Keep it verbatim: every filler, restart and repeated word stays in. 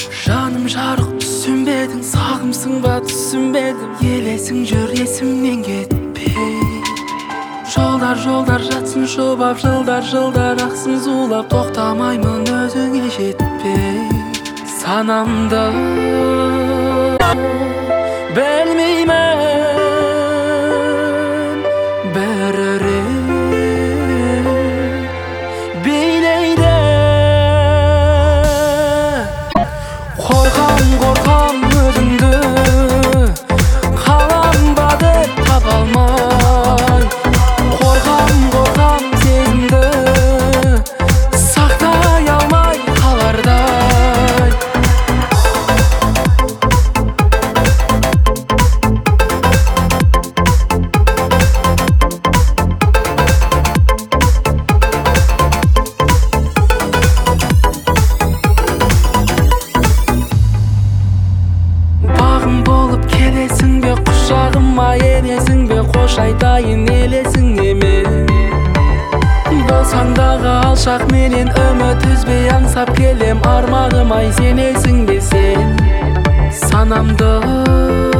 Жаным жарық түсінбедің, сағымсың ба түсінбедім. Елесің жүр есімнен кетпей. Жолдар жолдар жатсын шобап, жылдар жылдар ақсын зулап. Тоқтамаймын өзіңе жетпей. Санамды білмеймін бәрі билейді. Қорқам қорқам өзіңді, қалам ба деп таба алмай. Қорқам қорқам сезімді, сақтай алмай қалардай. Бағым болып келесің бе, құшағыма енесің бе, қош айтайын елесің емен. Болсаң дағы алшақ менен, үміт үзбей аңсап келем. Арманым ай сенесің бе сен? Санамды